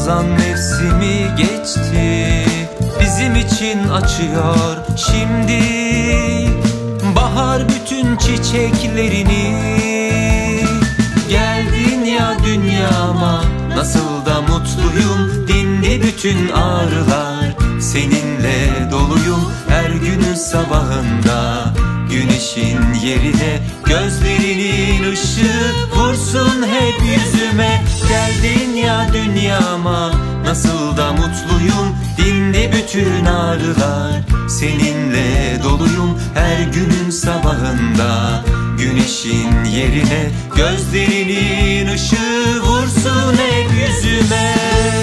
Hazan mevsimi geçti, bizim için açıyor şimdi. Bahar bütün çiçeklerini. Geldin ya dünyama, nasıl da mutluyum. Dindi bütün ağrılar, seninle doluyum. Her günün sabahında güneşin yerine gözlerinin ışığı vursun hep yüzüme. Geldin ya dünyama, nasıl da mutluyum. Dindi bütün ağrılar, seninle doluyum. Her günün sabahında güneşin yerine gözlerinin ışığı vursun hep yüzüme.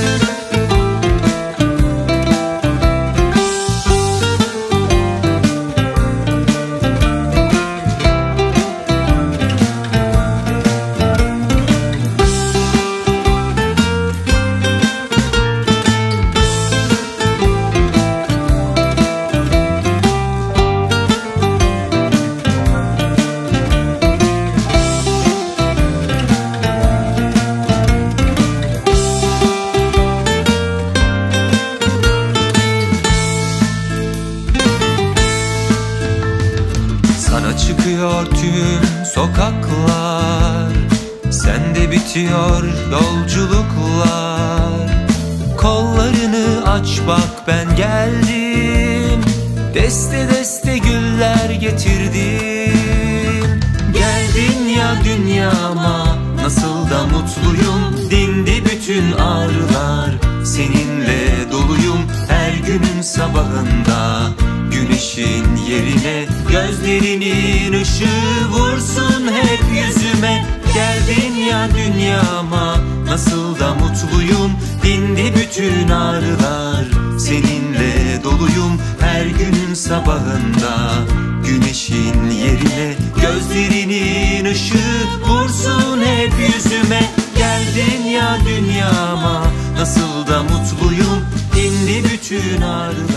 Sana çıkıyor tüm sokaklar, sende bitiyor yolculuklar. Kollarını aç bak, ben geldim. Deste deste güller getirdim. Geldin ya dünyama, nasıl da mutluyum. Dindi bütün ağrılar, seninle doluyum. Her günün sabahında güneşin yerine gözlerinin ışığı vursun hep yüzüme. Geldin ya dünyama, nasıl da mutluyum. Dindi bütün ağrılar, seninle doluyum. Her günün sabahında güneşin yerine gözlerinin ışığı vursun hep yüzüme. Geldin ya dünyama, nasıl da mutluyum. Dindi bütün ağrılar,